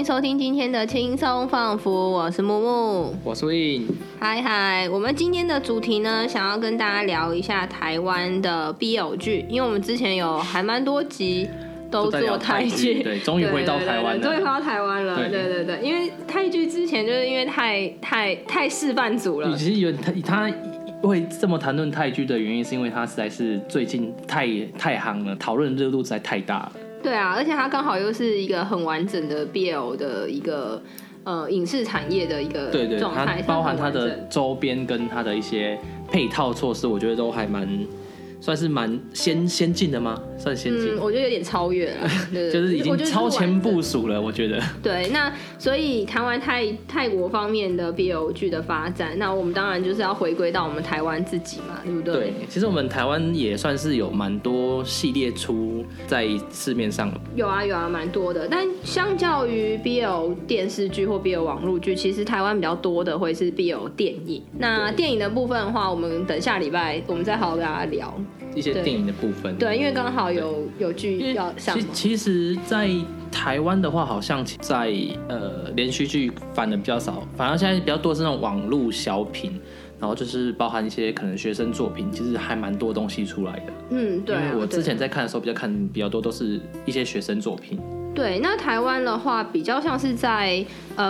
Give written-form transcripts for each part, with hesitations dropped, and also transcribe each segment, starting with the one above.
收听今天的轻松放福，我是木木， 我是 Win。 嗨，我们今天的主题呢，想要跟大家聊一下台湾的 BL 剧，因为我们之前有还蛮多集都做泰剧， 对，终于回到台湾了， 终于回到台湾了，对，因为泰剧之前就是因为太示范组了， 其实他会这么谈论泰剧的原因，是因为他实在是最近太夯了，讨论热度实在太大了。 对啊，而且它刚好又是一个很完整的 BL 的一个影视产业的一个状态， 它包含它的周边跟它的一些配套措施，我觉得都还算是蛮先进的吗？算先进， 我觉得有点超越了，对就是已经超前部署了，我觉得。 对，那所以谈完泰国方面的 BL 剧的发展，那我们当然就是要回归到我们台湾自己嘛，对不对？ 对，其实我们台湾也算是有蛮多系列出在市面上了。 有啊，蛮多的。但相较于 BL 电视剧或 BL 网络剧，其实台湾比较多的会是 BL 电影。那电影的部分的话，我们等下礼拜我们再好好跟大家聊一些电影的部分。 对，因为刚好有剧要上。 其实，在台湾的话，好像在连续剧反而比较少，反而现在比较多是那种网络小品，然后就是包含一些可能学生作品，其实还蛮多东西出来的。 对啊， 因为我之前在看的时候，看比较多都是一些学生作品。 对，那台湾的话，比较像是在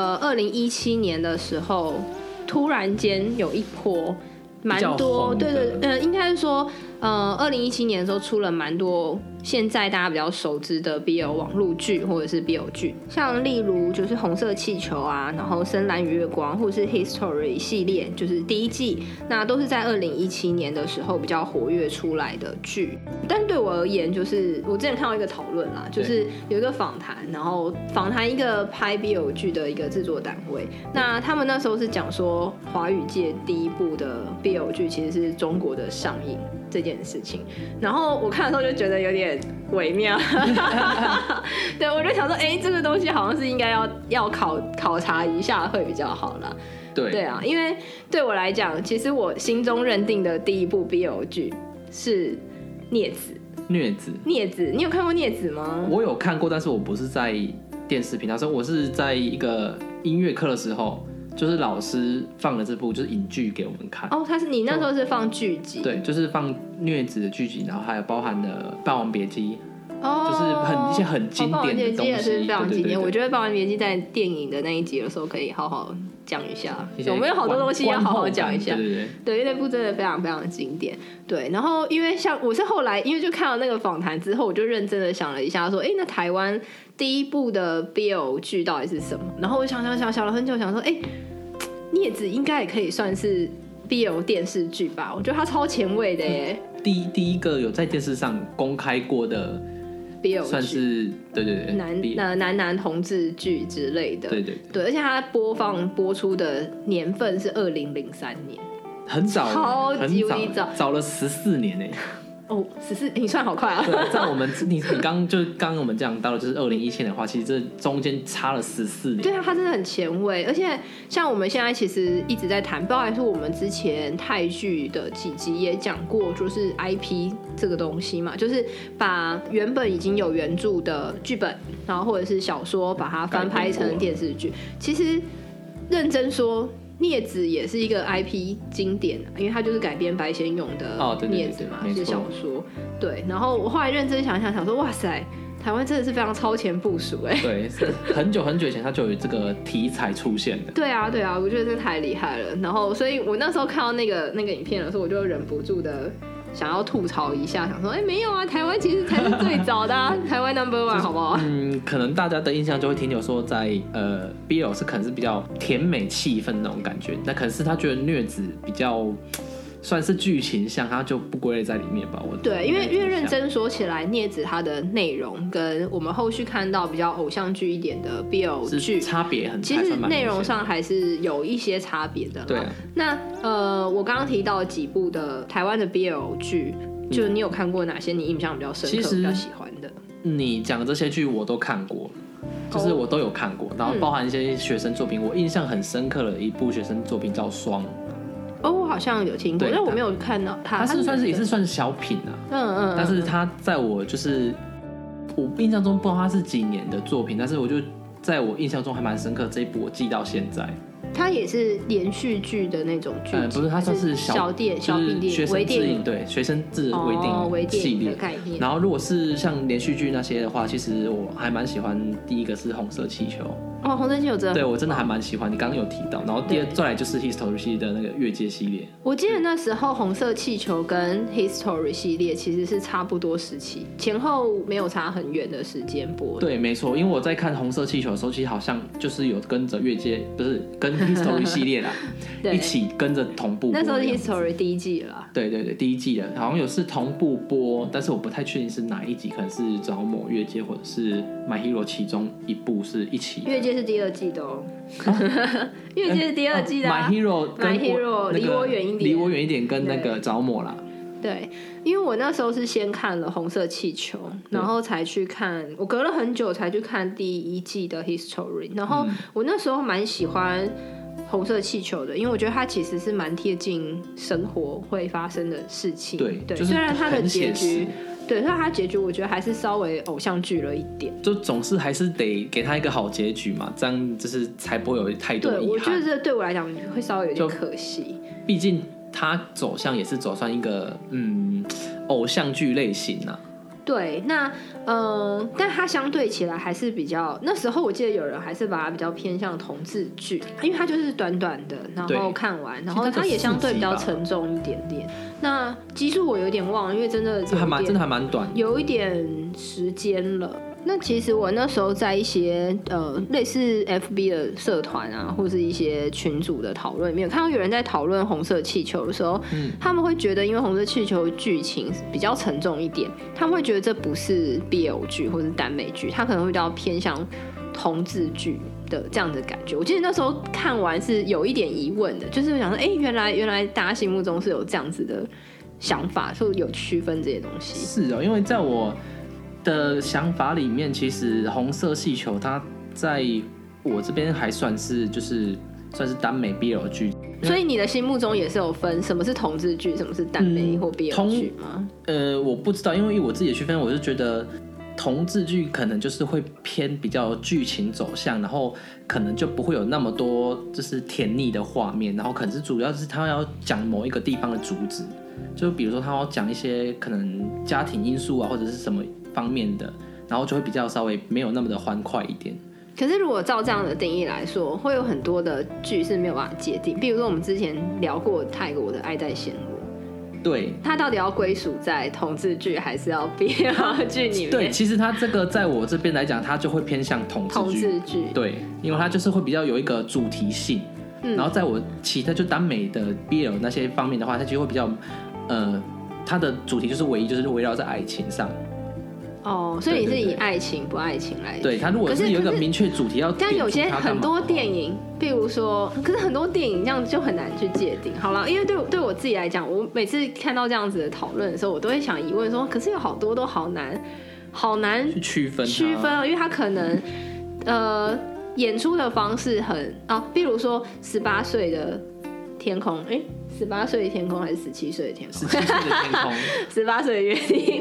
2017年的时候，突然间有一波蛮多，对，应该是说，2017年的时候出了蛮多现在大家比较熟知的 BL 网络剧或者是 BL 剧，像例如就是红色气球啊，然后深蓝与月光，或是 History 系列，就是第一季，那都是在2017年的时候比较活跃出来的剧。但对我而言，就是我之前看到一个讨论啦，就是有一个访谈，然后访谈一个拍 BL 剧的一个制作单位，那他们那时候是讲说华语界第一部的 BL 剧其实是中国的上映这件事情，然后我看的时候就觉得有点微妙对，我就想说这个东西好像是应该要考察一下会比较好啦。对啊，因为对我来讲，其实我心中认定的第一部 BL 剧是孽子。你有看过孽子吗？ 我有看过，但是我不是在电视频道，所以我是在一个音乐课的时候，就是老师放了这部就是影剧给我们看。 你那时候是放剧集？ 对，就是放孽子的剧集，然后还有包含了《霸王别姬》。就是一些很经典的东西。霸王别姬也是非常经典，我觉得《霸王别姬》在电影的那一集的时候可以好好讲一下，我们有好多东西要好好讲一下。对，因为那部真的非常非常经典。对，然后因为像我是后来因为就看到那个访谈之后，我就认真的想了一下，说，那台湾第一部的 BL 剧到底是什么？然后我想了很久，想说，孽子应该也可以算是 BL 电视剧吧？我觉得它超前卫的耶。第一个有在电视上公开过的。 BL 算是对男同志剧之类的， 对， 而且它播出的年份是2003年， 很早， 超级早了14年哎。 14，你算好快啊！ 对，在你刚我们讲到的就是2017年的话，其实这中间差了14年。 对啊，它真的很前卫，而且像我们现在其实一直在谈，包含是我们之前泰剧的几集也讲过，就是 IP 这个东西嘛，就是把原本已经有原著的剧本，然后或者是小说，把它翻拍成电视剧。其实认真说，孽子也是一个 IP 经典，因为它就是改编白先勇的孽子嘛，是小说。对，然后我后来认真想说，哇塞，台湾真的是非常超前部署对，很久以前它就有这个题材出现的。 对啊，我觉得这太厉害了。然后，所以我那时候看到那个影片的时候，我就忍不住的想要吐槽一下，想说，没有啊，台湾其实才是最早的台湾 No.1 好不好？ 可能大家的印象就会停留说在BL 是可能是比较甜美气氛那种感觉，那可能是他觉得孽子比较算是剧情像，他就不归类在里面吧。 对，因为认真说起来，孽子它的内容跟我们后续看到比较偶像剧一点的 BL 剧差别很， 其实内容上还是有一些差别的啦。 对啊， 那我刚刚提到几部的台湾的 BL 剧，就你有看过哪些你印象比较深刻、比较喜欢的？ 你讲的这些剧我都看过。就是我都有看过，然后包含一些学生作品，我印象很深刻的一部学生作品叫《霜》。 我好像有听过，但我没有看到它。 也是算小品啊，但是它在我就是我印象中不知道它是几年的作品，但是我就在我印象中还蛮深刻，这一部我记到现在。 它也是连续剧的那种剧集， 不是，它算是小电影、微电影， 对，学生制微电影系列的概念。 然后如果是像连续剧那些的话，其实我还蛮喜欢第一个是红色气球。 红色气球真的， 对我真的还蛮喜欢。你刚刚有提到，然后再来就是 History 系列的那个越界系列。 我记得那时候红色气球跟 History 系列其实是差不多时期，前后没有差很远的时间播的。 对，没错，因为我在看红色气球的时候，其实好像就是有跟着越界，不是跟 History 系列啦，一起跟着同步播。 那时候是 History 第一季了啦。 对，第一季的，好像有是同步播，但是我不太确定是哪一集，可能是着魔越界或者是 My Hero 其中一部是一起。 越界是第二季的哦。越界是第二季的 My Hero 离我远一点， 离我远一点跟那个着魔啦。 对，因为我那时候是先看了红色气球，然后才去看，我隔了很久才去看第一季的 History， 然后我那时候蛮喜欢红色气球的，因为我觉得它其实是蛮贴近生活会发生的事情。对， 就是虽然它的结局，对，所以它结局我觉得还是稍微偶像剧了一点， 就总是还是得给他一个好结局嘛，这样就是才不会有太多遗憾。 对，我觉得这对我来讲会稍微有点可惜， 毕竟他走向也是走上一个偶像剧类型啊。 对，那但它相对起来还是比较，那时候我记得有人还是把它比较偏向同志剧，因为它就是短短的，然后看完，然后它也相对比较沉重一点点。那集数我有点忘了，因为真的还蛮短， 有一点时间了。那其实我那时候在一些类似 FB 的社团啊，或是一些群组的讨论里面，看到有人在讨论红色气球的时候，他们会觉得因为红色气球剧情比较沉重一点，他们会觉得这不是 BL 剧或是耽美剧，它可能会比较偏向同志剧的这样的感觉。我记得那时候看完是有一点疑问的，就是想说，原来大家心目中是有这样子的想法，是有区分这些东西。 是因为在我的想法里面，其实红色气球它在我这边还算是耽美 BL 剧， 所以你的心目中也是有分什么是同志剧，什么是耽美或 BL 剧吗？ 我不知道，因为我自己的区分，我是觉得同志剧可能就是会偏比较剧情走向，然后可能就不会有那么多就是甜腻的画面，然后可能是主要是他要讲某一个地方的主旨，就比如说他要讲一些可能家庭因素啊，或者是什么方面的，然后就会比较稍微没有那么的欢快一点。 可是如果照这样的定义来说，会有很多的剧是没有办法界定，比如说我们之前聊过泰国的《爱在暹罗》， 对， 它到底要归属在同志剧还是要 BL 剧里面？ 对，其实它这个在我这边来讲，它就会偏向同志剧，对，因为它就是会比较有一个主题性，然后在我其他就耽美的 BL 那些方面的话，它就会比较它的主题就是唯一就是围绕在爱情上。 所以你是以爱情不爱情来？ 对，它如果是有一个明确主题要， 但有些很多电影，比如说，可是很多电影这样就很难去界定。好了，因为对我自己来讲，我每次看到这样子的讨论的时候，我都会想疑问说，可是有好多都好难去区分， 因为它可能演出的方式很比如说18岁的天空，18岁的天空还是17岁的天空 ？17岁的天空 ，18岁的约定。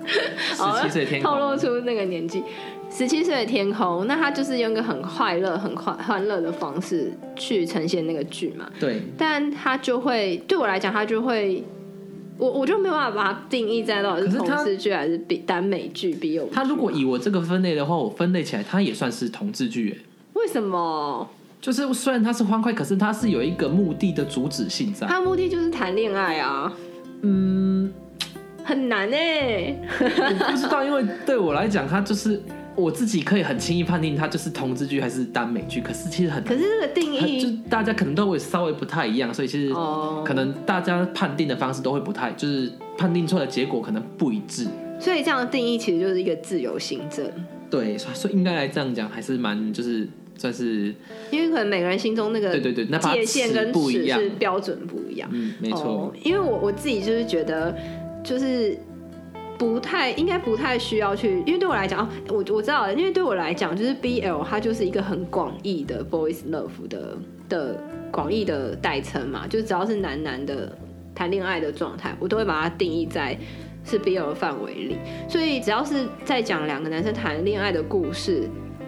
17岁的天空透露出那个年纪，17岁的天空，那他就是用一个很欢乐的方式去呈现那个剧嘛。 对， 但他就会对我来讲，他就会，我就没有办法把它定义在到底是同志剧还是耽美剧、BL剧。 他如果以我这个分类的话，我分类起来，它也算是同志剧。 为什么？ 就是虽然它是欢快，可是它是有一个目的的主旨性在。 它的目的就是谈恋爱啊。很难我不知道，因为对我来讲，它就是我自己可以很轻易判定它就是同志剧还是耽美剧，可是其实可是这个定义就大家可能都会稍微不太一样，所以其实可能大家判定的方式都会不太，就是判定出来的结果可能不一致。 所以这样的定义其实就是一个自由行政。 对，所以应该来这样讲还是蛮就是算是， 因为可能每个人心中那个界限跟尺是标准不一样。 没错。 因为我自己就是觉得。就是应该不太需要去，因为对我来讲，我知道了，因为对我来讲，就是 BL 它就是一个很广义的 boys love 的广义的代称嘛，就只要是男的谈恋爱的状态，我都会把它定义在是 BL 的范围里。所以只要是在讲两个男生谈恋爱的故事，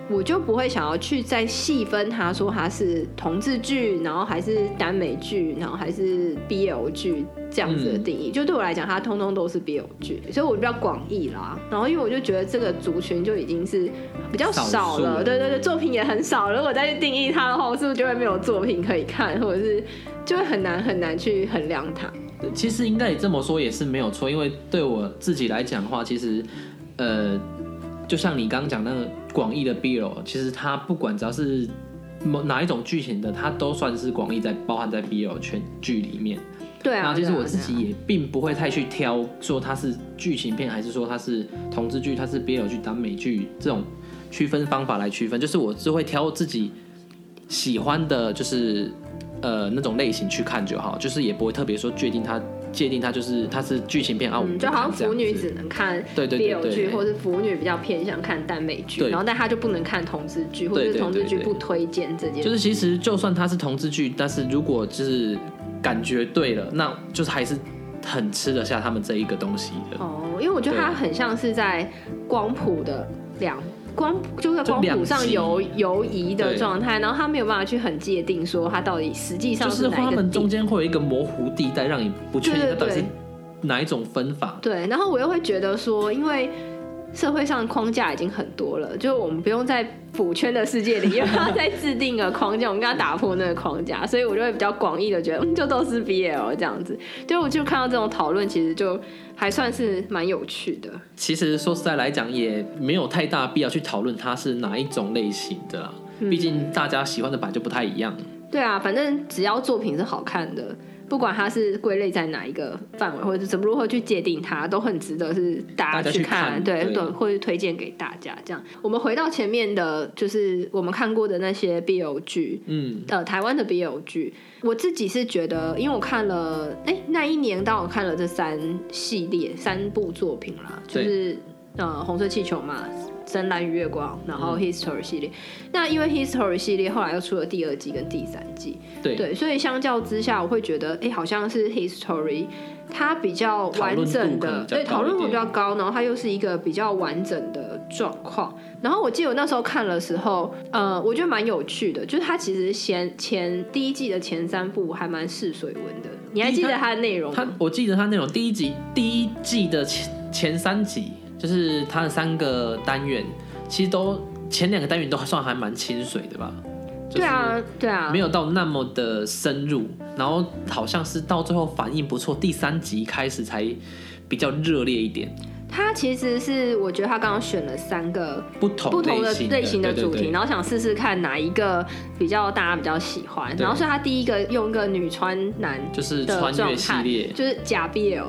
我就不会想要去再细分它，说它是同志剧，然后还是耽美剧，然后还是 BL 剧这样子的定义。就对我来讲，它通通都是 BL 剧，所以我比较广义啦。然后因为我就觉得这个族群就已经是比较少了，对对对，作品也很少了。如果再去定义它的话，我是不是就会没有作品可以看，或者是就会很难去衡量它？ 其实应该也这么说也是没有错，因为对我自己来讲的话，其实就像你刚刚讲那个广义的 BL， 其实它不管只要是哪一种剧情的，它都算是广义包含在 BL 圈剧里面。 对啊， 然后其实我自己也并不会太去挑说它是剧情片，还是说它是同志剧，它是 BL 剧、耽美剧这种区分方法来区分，就是我只会挑自己喜欢的，就是那种类型去看就好，就是也不会特别说界定它就是它是剧情片啊，我们就好像腐女只能看 BL 剧，或是腐女比较偏向看耽美剧，然后但他就不能看同志剧，或者是同志剧不推荐这件事。 就是其实就算它是同志剧，但是如果就是感觉对了，那就是还是很吃得下他们这一个东西的。 因为我觉得它很像是在光谱的就在光谱上游移的状态，然后他没有办法去很界定说他到底实际上是哪一个点， 就是他们中间会有一个模糊地带，让你不确定它到底是哪一种分法。 对，然后我又会觉得说，因为社会上框架已经很多了，就我们不用在腐圈的世界里又要再制定个框架，我们刚刚打破那个框架，所以我就会比较广义的觉得，就都是 BL 这样子。就我就看到这种讨论，其实就还算是蛮有趣的。 其实说实在来讲，也没有太大必要去讨论它是哪一种类型的啦，毕竟大家喜欢的版就不太一样。 对啊，反正只要作品是好看的，不管它是归类在哪一个范围，或者是如何去界定它，都很值得是大家去看，对，或者推荐给大家。这样，我们回到前面的，就是我们看过的那些 BL 剧，台湾的 BL 剧，我自己是觉得，因为我看了，那一年当我看了这3部作品啦，就是红色气球嘛。深蓝与月光，然后 History 系列，那因为 History 系列后来又出了第2季跟第3季，对，所以相较之下，我会觉得，好像是 History 它比较完整的，对，讨论度比较高，然后它又是一个比较完整的状况。然后我记得我那时候看的时候，我觉得蛮有趣的，就是它其实第1季的前3部还蛮试水温的。你还记得它的内容吗？ 我记得它内容，第一季的前3集。就是它的3个单元，其实都前2个单元都算还蛮清水的吧？ 对啊， 没有到那么的深入，然后好像是到最后反应不错，第3集开始才比较热烈一点。 他其实是我觉得他刚刚选了3个不同的类型的主题， 对， 然后想试试看哪一个大家比较喜欢，然后所以他第一个用一个女穿男就是穿越系列， 就是假 BL。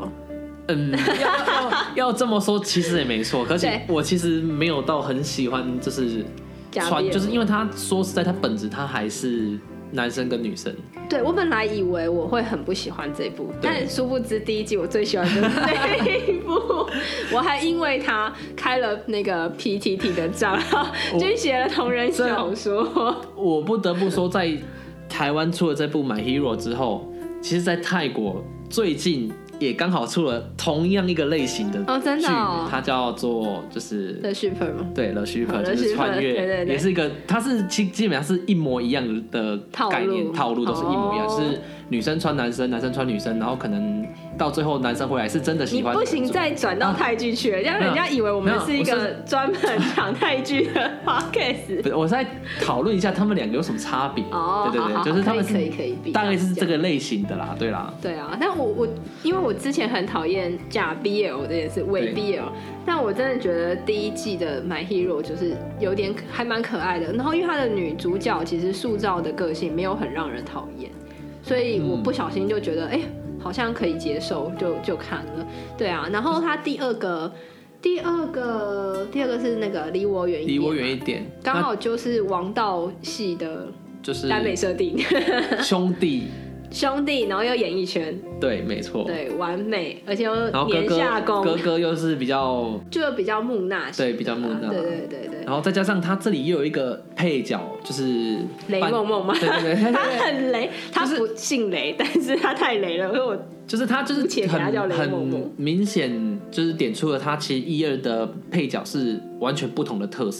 要这么说其实也没错，可是我其实没有到很喜欢，就是就是因为他说实在，他本质他还是男生跟女生。 对，我本来以为我会很不喜欢这一部，但殊不知第1季我最喜欢就是这一部，我还因为他开了那个 PTT 的账号，就写了同人小说。 我不得不说，在台湾出了这部《My Hero》之后，其实在泰国最近也刚好出了同样一个类型的剧， 真的它叫做就是 The Shipper 吗？ 对 The Shipper 就是穿越， 对， 也是一个，它是基本上是一模一样的概念套路都是一模一样，是女生穿男生，男生穿女生，然后可能到最后男生回来是真的喜欢。 你不行再转到泰剧去了，让人家以为我们是一个专门讲泰剧的 podcast。 不是，我是在讨论一下他们2个有什么差别。对，就是他们可以比， 大概是这个类型的啦，对啦。 对啊，但我因为我之前很讨厌假 BL 这件事，伪 BL，但我真的觉得第1季的 My Hero 就是有点还蛮可爱的，然后因为她的女主角其实塑造的个性没有很让人讨厌，所以我不小心就觉得好像可以接受，就看了。对啊，然后她第二个是那个离我远一点，刚好就是王道系的，就是耽美设定，兄弟，然后又演艺圈， 对，没错， 对，完美，而且又年下攻， 哥哥又是比较木讷， 对，比较木讷， 对， 然后再加上他这里又有一个配角，就是雷梦梦嘛，对，他很雷，他不姓雷，但是他太雷了，所以我就是他就是很明显就是点出了他其实1、2的配角是完全不同的特色。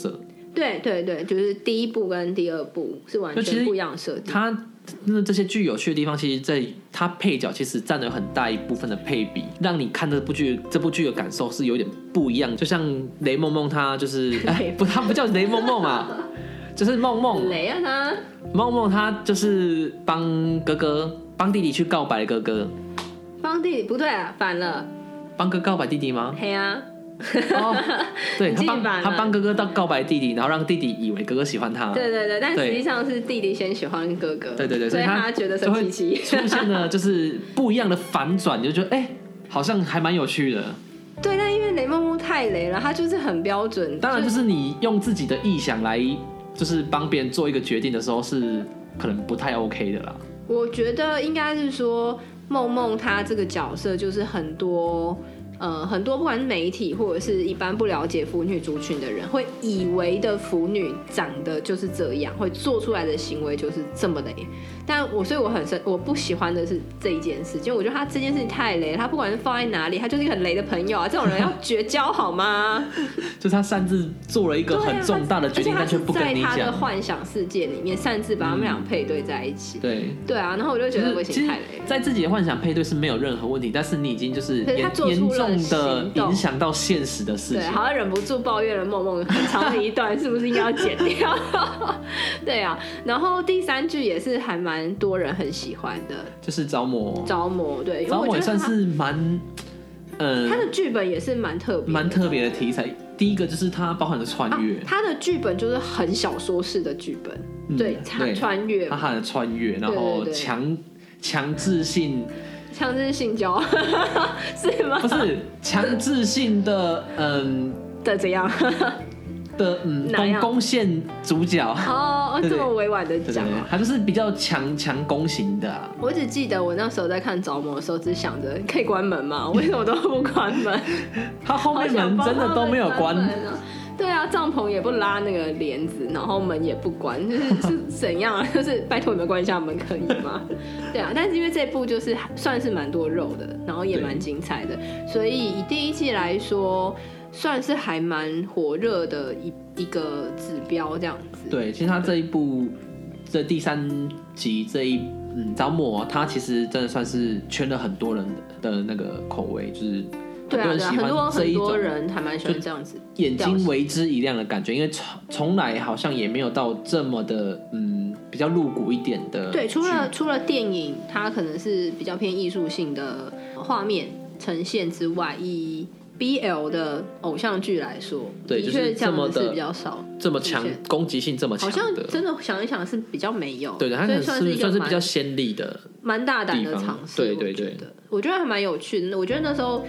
对对对，就是第一部跟第二部是完全不一样的设定。 它那这些剧有趣的地方，其实在它配角其实占了很大一部分的配比，让你看这部剧的感受是有点不一样。就像雷梦梦，他就是他不叫雷梦梦啊，就是梦梦雷啊他梦梦，他就是帮弟弟去告白哥哥，帮弟弟不对啊，反了， 帮哥告白弟弟吗？ 嘿啊。 对，他帮哥哥到告白弟弟，然后让弟弟以为哥哥喜欢他。 对对对，但实际上是弟弟先喜欢哥哥。 对对对， 所以他觉得生气气， 出现了就是不一样的反转，你就觉得好像还蛮有趣的。 对，但因为雷梦梦太雷了，他就是很标准。 当然，就是你用自己的臆想来，就是帮别人做一个决定的时候，是可能不太 OK 的啦。 我觉得应该是说，梦梦她这个角色就是很多不管是媒体或者是一般不了解腐女族群的人，会以为的腐女长得就是这样，会做出来的行为就是这么雷。但所以我不喜欢的是这一件事情，我觉得他这件事情太雷了，他不管是放在哪里，他就是一个很雷的朋友啊，这种人要绝交好吗？ 就是他擅自做了一个很重大的决定，但却不跟你讲。 在他的幻想世界里面擅自把他们俩配对在一起。 对啊，然后我就觉得不行，太雷了。 在自己的幻想配对是没有任何问题，但是你已经就是严重的影响到现实的事情。 对，好像忍不住抱怨了梦梦很长的一段，是不是应该要剪掉？对啊，然后第三句也是还蛮多人很喜欢的， 就是着魔， 对， 着魔也算是蛮， 他的剧本也是蛮特别的题材。第一个就是它包含了穿越， 他的剧本就是很小说式的剧本，对，穿越， 它含了穿越，然后强制性交是吗？ 不是强制性的的怎样？ 的攻陷主角这么委婉的讲， 他就是比较强攻型的我只记得我那时候在看着魔的时候，只想着可以关门吗？为什么都不关门？ 他后面门真的都没有关。 对啊，帐篷也不拉那个帘子，然后门也不关，是怎样啊？就是拜托你们关一下门可以吗？对啊，但是因为这部就是算是蛮多肉的，然后也蛮精彩的，所以以第一季来说，算是还蛮火热的一个指标这样子。 对，其实他这一部这第3集着魔，他其实真的算是圈了很多人的那个口味，就是很多人喜欢这一种， 很多人还蛮喜欢这样子， 眼睛为之一亮的感觉，因为从来好像也没有到这么的比较露骨一点的。 对，除了电影，它可能是比较偏艺术性的画面呈现之外，以BL 的偶像剧来说， 对， 的确这么的比较少， 这么强攻击性这么强的， 好像真的想一想是比较没有。 对的，它算是比较先例的， 蛮大胆的尝试。对，我觉得还蛮有趣的。我觉得那时候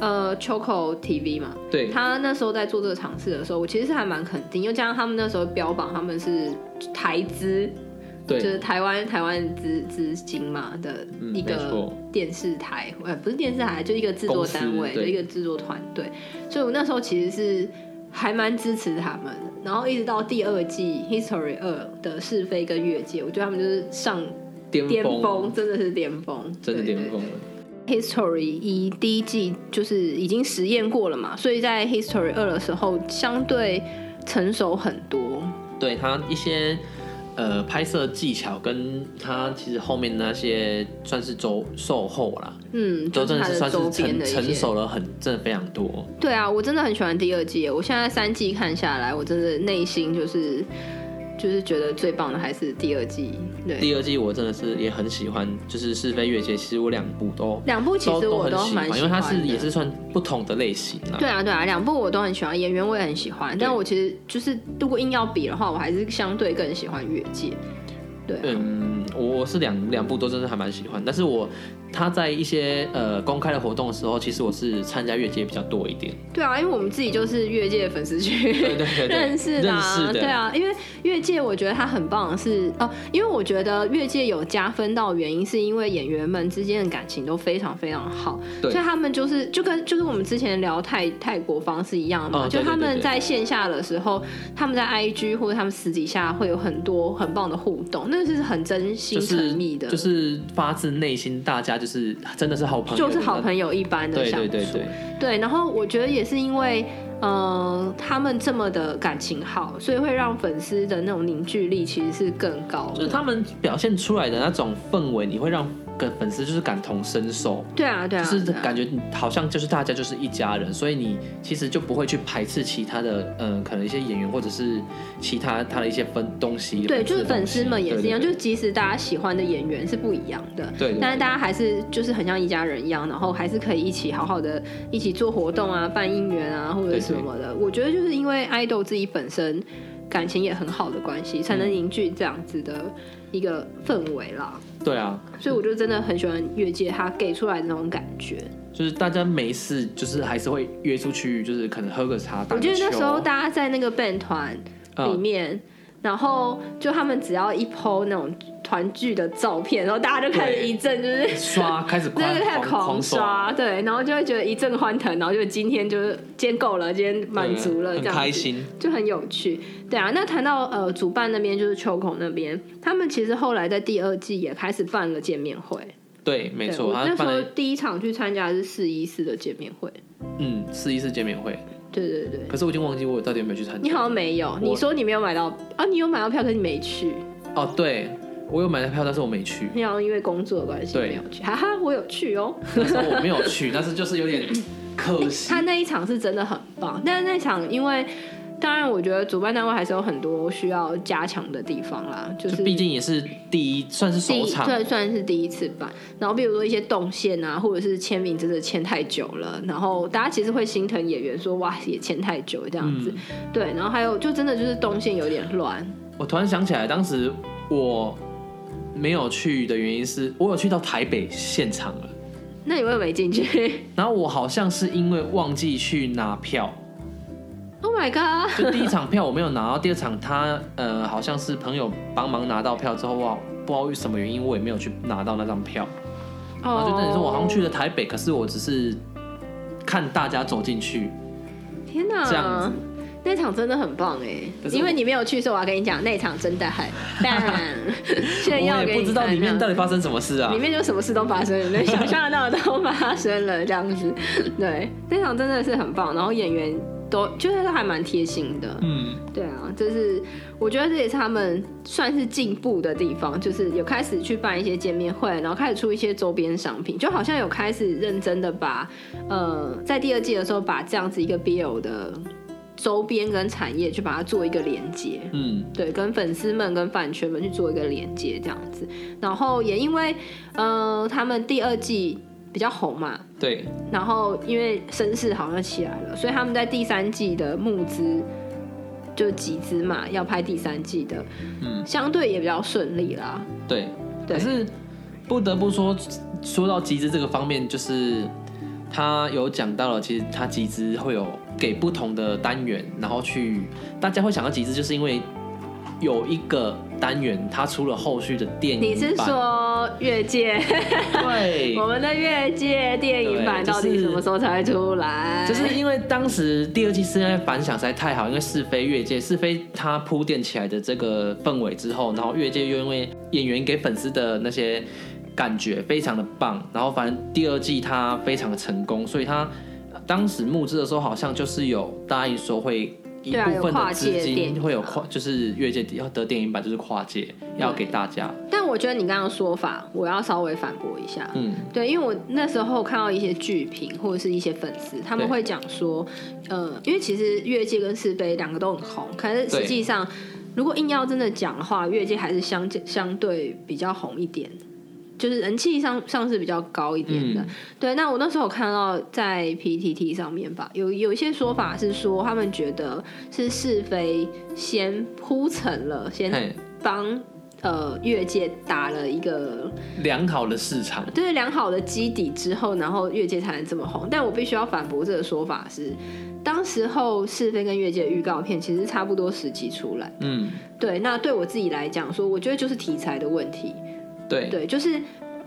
Choco TV 嘛， 对， 他那时候在做这个尝试的时候，我其实是还蛮肯定，又加上他们那时候标榜他们是台资。 对， 就是台湾资金嘛的一个电视台，不是电视台，就一个制作单位的一个制作团队，所以我那时候其实是还蛮支持他们的。然后一直到第2季 History 2的是非跟越界，我觉得他们就是上巅峰，真的是巅峰， 真的巅峰了。 History 1第1季就是已经实验过了嘛，所以在 History 2的时候相对成熟很多。 对，他一些拍摄技巧跟他其实后面那些算是售后啦，都真的是算是成熟了真的非常多。对啊， 我真的很喜欢第2季，我现在3季看下来，我真的内心就是觉得最棒的还是第2季。对， 第2季我真的是也很喜欢，就是是非越界，其实我2部其实我都蛮喜欢， 因为它也是算不同的类型啦。 对啊，2部我都很喜欢，演员我也很喜欢，但我其实就是如果硬要比的话，我还是相对更喜欢越界。对啊， 我是两部都真的还蛮喜欢，但是他在一些公开的活动的时候，其实我是参加越界比较多一点。 对啊，因为我们自己就是越界的粉丝群认识的。对啊，因为越界我觉得它很棒的是因为我觉得越界有加分到原因是因为演员们之间的感情都非常非常好，所以他们就跟我们之前聊泰国方是一样的嘛，就他们在线下的时候，他们在 IG 或者他们私底下会有很多很棒的互动，那真的是很真心诚意的， 就是发自内心，大家就是真的是好朋友， 就是好朋友一般的相处。对，然后我觉得也是因为他们这么的感情好，所以会让粉丝的那种凝聚力其实是更高的， 就是他们表现出来的那种氛围，你会让粉丝就是感同身受。 对啊， 就是感觉好像就是大家就是一家人，所以你其实就不会去排斥其他的可能一些演员或者是其他的一些东西。 对，就是粉丝们也是一样，就是即使大家喜欢的演员是不一样的， 对， 但是大家还是就是很像一家人一样，然后还是可以一起好好的一起做活动啊，办姻缘啊或者什么的。我觉得就是因为爱豆自己本身感情也很好的关系，才能凝聚这样子的一个氛围啦。 对啊， 所以我就真的很喜欢越界他给出来的那种感觉， 就是大家没事就是还是会约出去，就是可能喝个茶打个球。 我觉得那时候大家在那个 band 团里面，然后就他们只要一 po 那种团聚的照片，然后大家就开始一阵就是开始狂刷，对，然后就会觉得一阵欢腾，然后就今天够了，今天满足了，这样子很开心， 就很有趣。对啊，那谈到主办那边就是秋孔那边，他们其实后来在第2季也开始办了见面会。 对，没错， 那时候第一场去参加的是414的见面会。 414见面会。 对。 可是我已经忘记我到底有没有去参加。 你好像没有，你说你没有买到啊？你有买到票，可是你没去。 哦，对，我有买到票，但是我没去。 你好像因为工作的关系没有去，哈哈，我有去哦。 那时候我没有去，但是就是有点可惜。 他那一场是真的很棒，但是那场因为。当然，我觉得主办单位还是有很多需要加强的地方啦，就是毕竟也是算是首场， 对，算是第一次办。然后比如说一些动线啊，或者是签名真的签太久了，然后大家其实会心疼演员说哇也签太久这样子，对。然后还有就真的就是动线有点乱。 我突然想起来，当时我没有去的原因是我有去到台北现场了， 那你为什么没进去？ 然后我好像是因为忘记去拿票。 Oh my god！ 就第一场票我没有拿到，第2场他好像是朋友帮忙拿到票之后，不知道为什么原因我也没有去拿到那张票，然后就等于说我好像去了台北，可是我只是看大家走进去。 天哪，这样子那场真的很棒哎，因为你没有去，所以我要跟你讲那场真的很棒。炫耀给你看， 我也不知道里面到底发生什么事啊， 里面就什么事都发生了，想象得到的都发生了这样子。对，那场真的是很棒，然后演员。就是还蛮贴心的，对啊，就是我觉得这也是他们算是进步的地方，就是有开始去办一些见面会，然后开始出一些周边商品，就好像有开始认真的把在第2季的时候把这样子一个 BL 的周边跟产业去把它做一个连接，对，跟粉丝们跟饭圈们去做一个连接这样子，然后也因为他们第2季。比较红嘛， 对， 然后因为声势好像起来了，所以他们在第3季的募资就集资嘛，要拍第3季的，相对也比较顺利啦。 对，可是不得不说到集资这个方面，就是他有讲到了，其实他集资会有给不同的单元，然后大家会想到集资，就是因为有一个单元它出了后续的电影版。 你是说越界？ 对， 我们的越界电影版到底什么时候才会出来？ 就是因为当时第2季是因为反响实在太好，因为是非越界，是非它铺垫起来的这个氛围之后，然后越界又因为演员给粉丝的那些感觉非常的棒，然后反正第2季它非常的成功，所以它当时募资的时候好像就是有答应说会。一部分的资金会有就是越界的电影版就是跨界要给大家， 但我觉得你刚刚的说法我要稍微反驳一下，对，因为我那时候看到一些剧评或者是一些粉丝他们会讲说，因为其实越界跟是非2个都很红，可是实际上如果硬要真的讲的话，越界还是相对比较红一点。就是人气上是比较高一点的，对。那我那时候有看到在 PTT 上面吧，有一些说法是说，他们觉得是非先铺陈了，先帮越界打了一个良好的市场， 对，良好的基底之后，然后越界才能这么红。但我必须要反驳这个说法是，当时候是非跟越界的预告片其实差不多时期出来，对。那对我自己来讲说，我觉得就是题材的问题。 对， 就是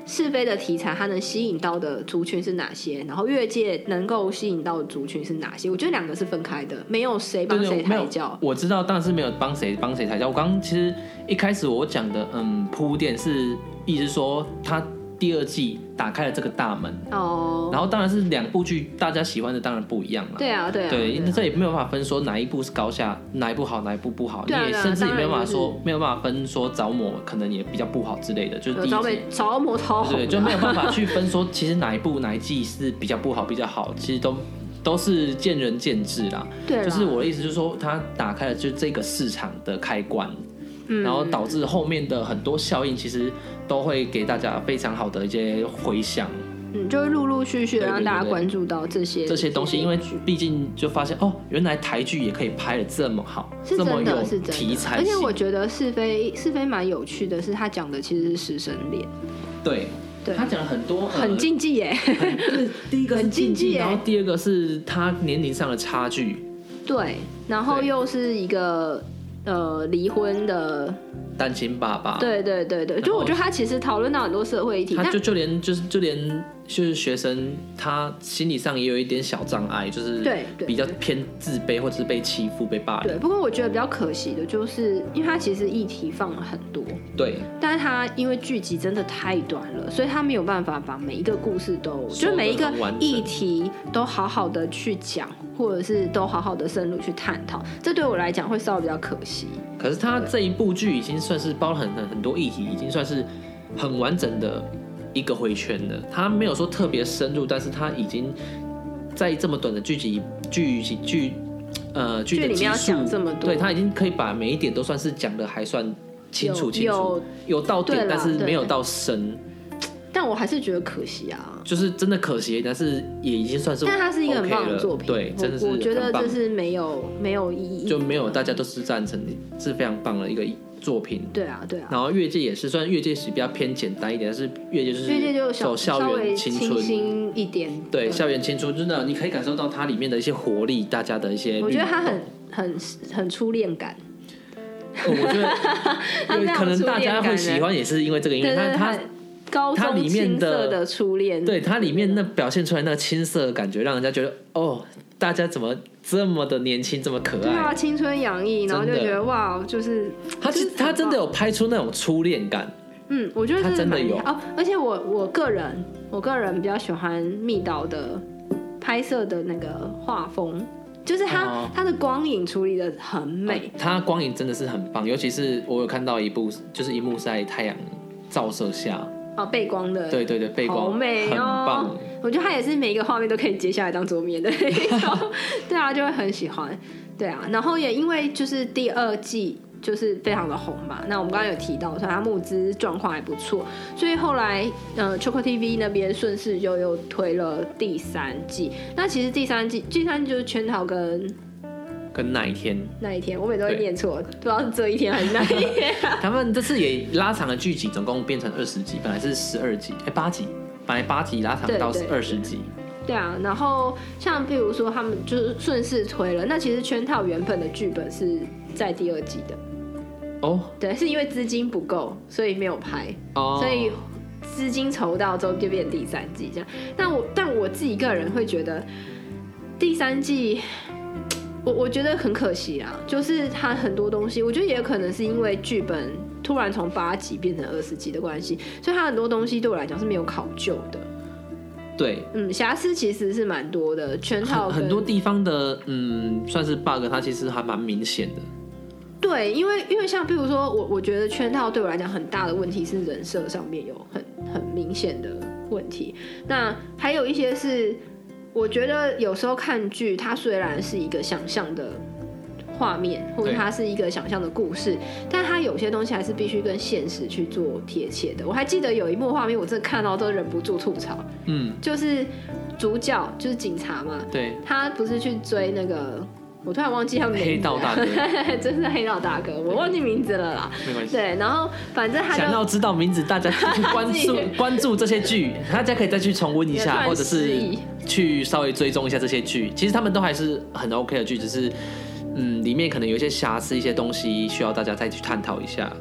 是非的题材它能吸引到的族群是哪些，然后越界能够吸引到的族群是哪些，我觉得两个是分开的，没有谁帮谁抬轿。 我知道当然是没有帮谁抬轿。我刚刚其实一开始我讲的铺垫是意思说他第二季打开了这个大门哦，然后当然是两部剧大家喜欢的当然不一样了。 对啊， 这也没有办法分说哪一部是高下，哪一部好，哪一部不好。你也甚至也没有办法说，没有办法分说着魔可能也比较不好之类的，就是第一季着魔超好， 对，就没有办法去分说其实哪一季是比较不好比较好，其实都是见仁见智啦。对，就是我的意思就是说，它打开了就这个市场的开关。然后导致后面的很多效应，其实都会给大家非常好的一些回响。 就会陆陆续续的让大家关注到这些东西，因为毕竟就发现哦，原来台剧也可以拍得这么好，这么有题材性。 而且我觉得是非蛮有趣的是，他讲的其实是师生恋。 对，他讲了很多很禁忌耶。 第一个很禁忌，然后第二个是他年龄上的差距。 对，然后又是一个离婚的单亲爸爸。 对，就我觉得他其实讨论到很多社会议题， 他就连就是学生，他心理上也有一点小障碍，就是比较偏自卑或者是被欺负、被霸凌。 对，不过我觉得比较可惜的就是，因为他其实议题放了很多， 对， 但是他因为剧集真的太短了，所以他没有办法把每一个故事都，就是每一个议题都好好的去讲，或者是都好好的深入去探讨。这对我来讲会稍微比较可惜。 可是他这一部剧已经算是包了很多议题，已经算是很完整的一个回圈了。他没有说特别深入，但是他已经在这么短的剧的集数，对，他已经可以把每一点都算是讲的还算清楚，有到点，但是没有到深。 但我还是觉得可惜啊， 就是真的可惜，但是也已经算是 OK 了。 但它是一个很棒的作品， 对，真的是很棒。 我觉得这是没有意义， 就没有大家都是赞成，是非常棒的一个作品。 对啊。 然后越界也是，虽然越界是比较偏简单一点，但是越界就是走校园青春一点， 对，校园青春真的你可以感受到它里面的一些活力，大家的一些， 我觉得它很初恋感。 我觉得可能大家会喜欢也是因为这个，因为它高中青涩的初恋， 对，它里面那表现出来那个青涩的感觉，让人家觉得哦，大家怎么这么的年轻，这么可爱？对啊，青春洋溢，然后就觉得哇，就是他真的有拍出那种初恋感。 我觉得他真的有哦，而且我个人比较喜欢密导的拍摄的那个画风。就是他的光影处理的很美， 他光影真的是很棒，尤其是我有看到一部，就是一幕在太阳照射下。背光的， 对，背光， 好美哦，很棒。我觉得它也是每一个画面都可以截下来当桌面的那种，对啊，就会很喜欢，对啊。然后也因为就是第二季就是非常的红嘛，那我们刚刚有提到，所以它募资状况还不错，所以后来Choco TV 那边顺势就又推了第三季。那其实第三季就是圈桃跟那一天， 我每次都会念错，不知道是这一天还是那一天。 他们这次也拉长了剧集，总共变成20集，本来是12集，8集，本来8集拉长到20集。 对啊，然后像譬如说他们就是顺势推了，那其实圈套原本的剧本是在第2季的。哦，对，是因为资金不够，所以没有拍，所以资金筹到之后就变成第3季这样。但我自己个人会觉得第3季。我觉得很可惜啊，就是它很多东西，我觉得也有可能是因为剧本突然从8集变成20集的关系，所以它很多东西对我来讲是没有考究的。 对， 瑕疵其实是蛮多的，圈套很多地方的算是 bug， 它其实还蛮明显的。 对，因为像比如说我觉得圈套对我来讲很大的问题是人设上面有很明显的问题，那还有一些是。我觉得有时候看剧，它虽然是一个想象的画面，或者它是一个想象的故事，但它有些东西还是必须跟现实去做贴切的。我还记得有一幕画面，我真的看到都忍不住吐槽，就是主角就是警察嘛， 对， 他不是去追那个。我突然忘记他们名字， 黑道大哥， 真是黑道大哥，我忘记名字了啦。 没关系。 对，然后反正他想要知道名字，大家去关注这些剧，大家可以再去重温一下，或者是去稍微追踪一下这些剧。其实他们都还是很 OK 的剧，只是里面可能有一些瑕疵，一些东西需要大家再去探讨一下。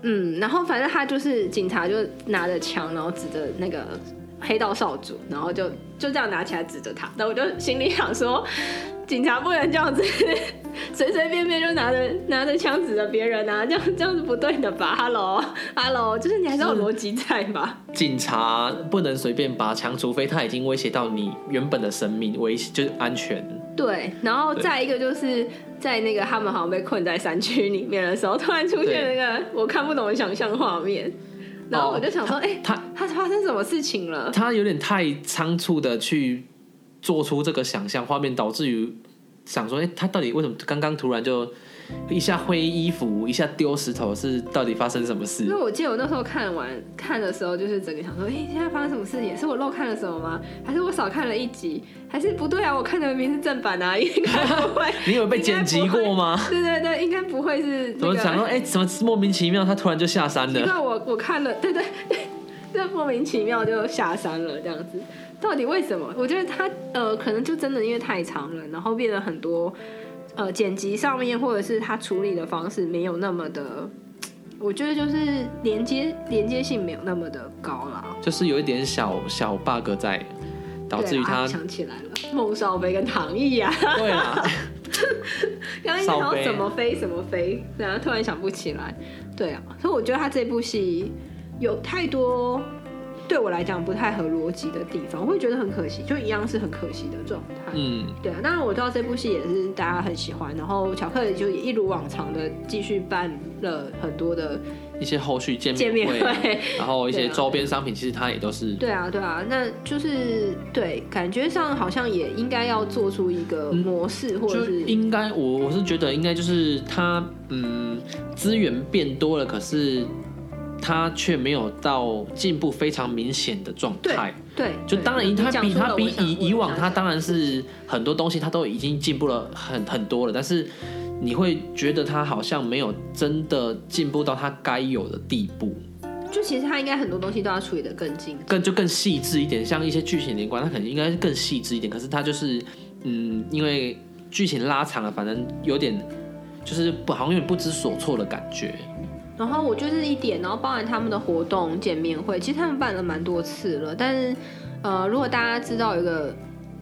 然后反正他就是警察就拿着枪，然后指着那个黑道少主，然后就这样拿起来指着他。然后我就心里想说，警察不能这样子随随便便就拿着枪指着别人啊，这样子不对的吧 ？Hello， 就是你还是有逻辑在吧？ 警察不能随便拔枪，除非他已经威胁到你原本的生命，就是安全。 对，然后再一个就是在那个他们好像被困在山区里面的时候，突然出现那个我看不懂的想象画面。然后我就想说，他发生什么事情了？ 他有点太仓促的去做出这个想象画面，导致于想说，他到底为什么刚刚突然就一下挥衣服，一下丢石头，是到底发生什么事？ 因为我记得我那时候看的时候，就是整个想说，现在发生什么事？也是我漏看了什么吗？还是我少看了一集？还是不对啊？我看的明明是正版啊，应该不会。 你有被剪辑过吗？ 对对对，应该不会是、 怎么想说？怎么莫名其妙他突然就下山了？ 因为我看了，对对对，这莫名其妙就下山了，这样子，到底为什么？我觉得他可能就真的因为太长了，然后变得很多剪辑上面或者是他处理的方式没有那么的，我觉得就是连接性没有那么的高啦， 就是有一点小 bug 在。导致于他想起来了，孟少飞跟唐毅啊， 对啦， 刚刚想要怎么飞什么飞，然后突然想不起来，对啊，所以我觉得他这部戏有太多对我来讲不太合逻辑的地方，我会觉得很可惜，就一样是很可惜的状态。对啊，当然我知道这部戏也是大家很喜欢，然后巧克力就一如往常的继续办了很多的一些后续见面会，然后一些周边商品，其实它也都是。 对啊，那就是对，感觉上好像也应该要做出一个模式，或者是应该，我是觉得应该就是它，资源变多了，可是它却没有到进步非常明显的状态。 对， 就当然它比以往它当然是很多东西它都已经进步了很多了，但是你会觉得它好像没有真的进步到它该有的地步。 就其实它应该很多东西都要处理得更精致， 更细致一点，像一些剧情连贯，它可能应该更细致一点。可是它就是因为剧情拉长了，反正有点就是好像有点不知所措的感觉。 然后我就是一点，然后包含他们的活动见面会，其实他们办了蛮多次了。但是如果大家知道有一个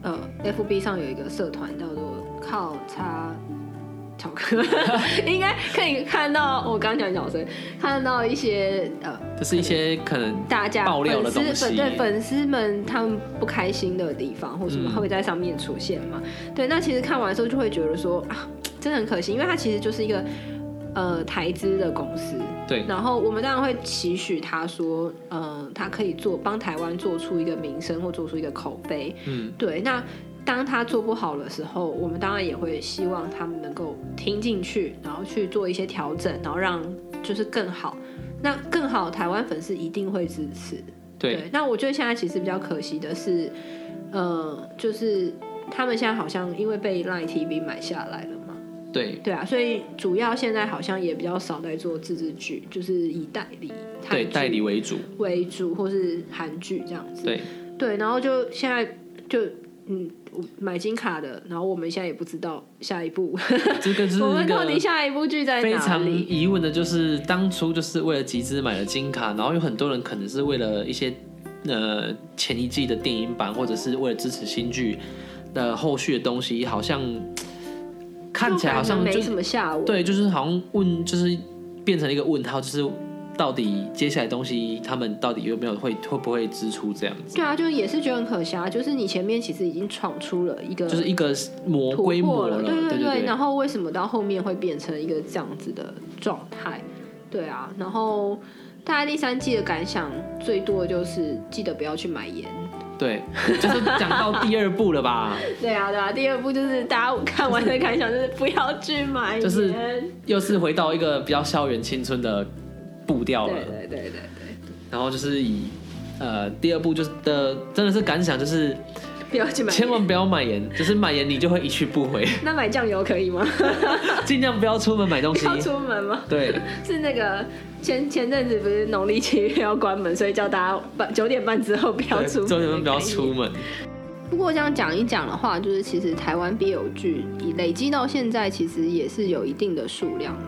FB 上有一个社团叫做靠叉巧克力，应该可以看到我刚讲角色，看到一些就是一些可能大家爆料的东西， 对粉丝们他们不开心的地方或什么会在上面出现嘛？对，那其实看完的时候就会觉得说啊，真的很可惜，因为它其实就是一个台资的公司， 对， 然后我们当然会期许他说，他可以帮台湾做出一个名声或做出一个口碑，对，那。当他做不好的时候，我们当然也会希望他们能够听进去，然后去做一些调整，然后让就是更好。那更好，台湾粉丝一定会支持。对，那我觉得现在其实比较可惜的是，就是他们现在好像因为被 LINE TV 买下来了嘛。 对啊，所以主要现在好像也比较少在做自制剧，就是以代理为主， 或是韩剧这样子。对，然后就现在就买金卡的，然后我们现在也不知道下一步， 这个是我们到底下一部剧在哪里？ 非常疑问的就是，当初就是为了集资买了金卡，然后有很多人可能是为了一些前一季的电影版，或者是为了支持新剧的后续的东西，好像看起来好像没什么下文。 对，就是好像就是变成了一个问号，就是。到底接下来东西他们到底有没有会不会支出这样子？对啊，就也是觉得很可惜啊。就是你前面其实已经闯出了一个， 就是一个规模了， 对。然后为什么到后面会变成一个这样子的状态？对啊，然后大概第3季的感想最多的就是记得不要去买盐。 对，就是讲到第2部了吧？ 对啊，第2部就是大家看完的感想就是不要去买盐， 就是又是回到一个比较校园青春的。步调了， 对， 然后就是以第2部就是真的是感想就是不要去买， 千万不要买盐，就是买盐你就会一去不回。 那买酱油可以吗？ 尽量不要出门买东西。 不要出门吗？ 对， 是那个前阵子不是农历7月要关门，所以叫大家9点半之后不要出门，9 点半不要出门。 不过这样讲一讲的话，就是其实台湾BL剧累积到现在，其实也是有一定的数量了。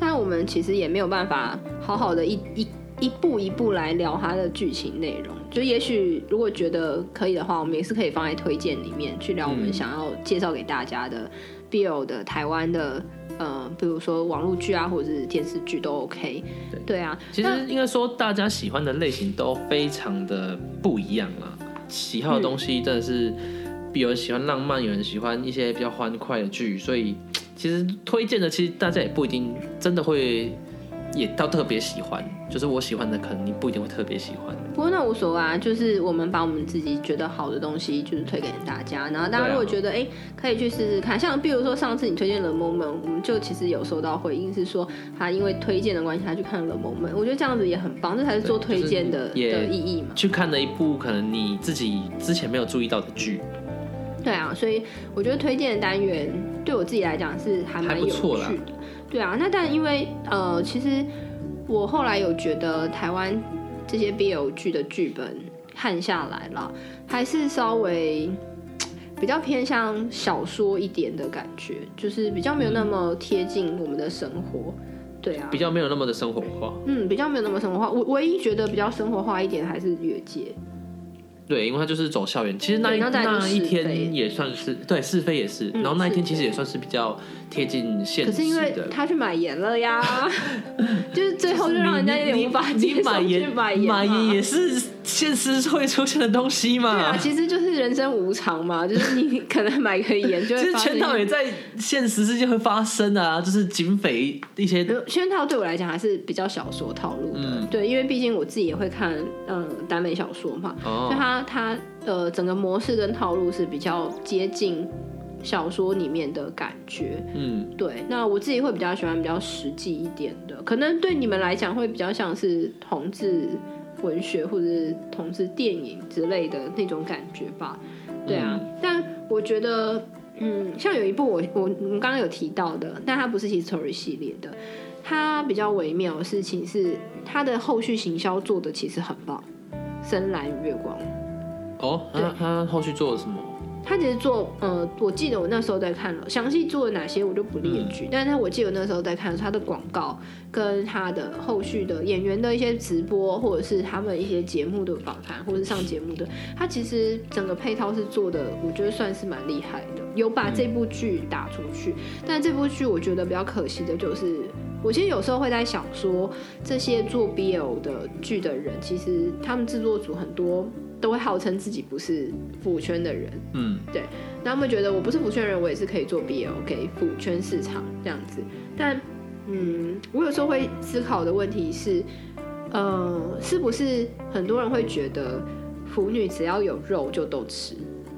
但我们其实也没有办法好好的一步一步来聊它的剧情内容。就也许如果觉得可以的话，我们也是可以放在推荐里面去聊我们想要介绍给大家的 BL 的台湾的比如说网络剧啊，或者是电视剧都 OK。对啊， 其实应该说大家喜欢的类型都非常的不一样啦，喜好的东西真的是，有人喜欢浪漫，有人喜欢一些比较欢快的剧，所以其实推荐的其实大家也不一定真的会也到特别喜欢，就是我喜欢的可能你不一定会特别喜欢。 不过那无所谓啊，就是我们把我们自己觉得好的东西就是推给大家，然后大家如果觉得可以去试试看，像比如说上次你推荐了 Moment， 我们就其实有收到回应是说他因为推荐的关系他去看了 Moment， 我觉得这样子也很棒，这才是做推荐的意义嘛。 去看了一部可能你自己之前没有注意到的剧。 对啊，所以我觉得推荐的单元对我自己来讲是还蛮有趣的。对啊，那但因为其实我后来有觉得台湾这些 BL 剧的剧本看下来啦，还是稍微比较偏向小说一点的感觉，就是比较没有那么贴近我们的生活。对啊， 比较没有那么的生活化。 比较没有那么生活化。我唯一觉得比较生活化一点还是越界。 对，因为他就是走校园，其实那一天也算是对是非也是，然后那一天其实也算是比较贴近现实的。 可是因为他去买盐了呀，就是最后就让人家有点无法接受。去买盐也是现实会出现的东西嘛。 对啊，其实就是人生无常嘛，就是你可能买个盐就会发生。 其实圈套也在现实世界会发生啊，就是警匪一些圈套对我来讲还是比较小说套路的。对，因为毕竟我自己也会看耽美小说嘛，所以它整个模式跟套路是比较接近小说里面的感觉。对。那我自己会比较喜欢比较实际一点的，可能对你们来讲会比较像是同志文学或者是同志电影之类的那种感觉吧。对啊，但我觉得像有一部我们刚刚有提到的，但它不是 History 系列的，它比较微妙的事情是它的后续行销做的其实很棒，深蓝与月光。 他后续做了什么？ 他其实做我记得我那时候在看了，详细做了哪些我就不列举，但是我记得我那时候在看他的广告跟他的后续的演员的一些直播，或者是他们一些节目的访谈，或者是上节目的，他其实整个配套是做的，我觉得算是蛮厉害的，有把这部剧打出去。但这部剧我觉得比较可惜的就是，我其实有时候会在想说，这些做 BL 的剧的人，其实他们制作组很多都会号称自己不是腐圈的人。对，那他们觉得我不是腐圈人，我也是可以做 BL 给腐圈市场这样子。但我有时候会思考的问题是，是不是很多人会觉得腐女只要有肉就都吃？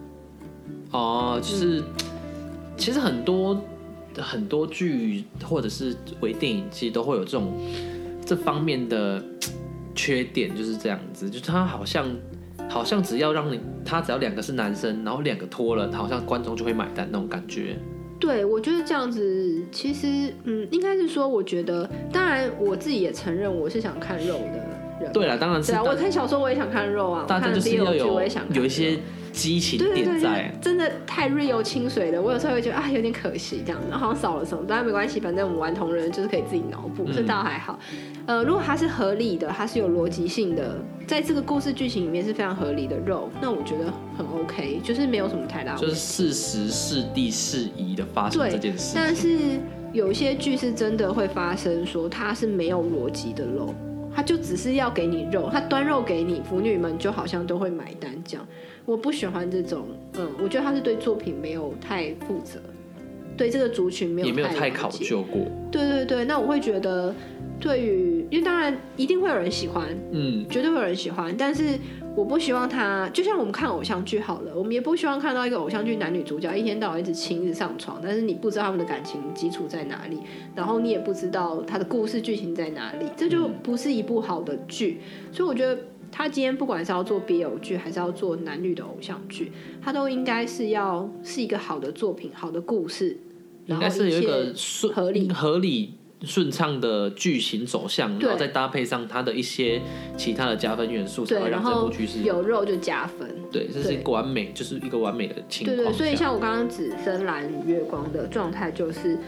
就是其实很多剧或者是微电影，其实都会有这方面的缺点，就是这样子，就是他好像只要他只要两个是男生，然后两个脱了，好像观众就会买单那种感觉。 对，我觉得这样子其实应该是说，我觉得当然我自己也承认我是想看肉的人。 对啦，当然是。 对啊，我看小说我也想看肉啊， 大家就是要有一些激情点在。 对，真的太 real 清水了，我有时候会觉得有点可惜这样子，好像少了什么，但没关系，反正我们玩同人就是可以自己脑补，这倒还好。如果它是合理的，它是有逻辑性的，在这个故事剧情里面是非常合理的肉，那我觉得很 OK， 就是没有什么太大问题， 就是适时适地适宜的发生这件事。 但是有一些剧是真的会发生说它是没有逻辑的肉，它就只是要给你肉，它端肉给你，腐女们就好像都会买单这样。我不喜欢这种，我觉得他是对作品没有太负责，对这个族群也没有太考究过。 对，那我会觉得，因为当然一定会有人喜欢，绝对会有人喜欢，但是我不希望他，就像我们看偶像剧好了，我们也不希望看到一个偶像剧男女主角一天到晚一直亲一直上床，但是你不知道他们的感情基础在哪里，然后你也不知道他的故事剧情在哪里，这就不是一部好的剧。所以我觉得他今天不管是要做 BL 剧还是要做男女的偶像剧，他都应该是一个好的作品，好的故事， 应该是有一个合理顺畅的剧情走向，然后再搭配上它的一些其他的加分元素，才会让这部剧是有肉就加分。 对，这是一个完美，就是一个完美的情况。 对，所以像我刚刚指深蓝与月光的状态，就是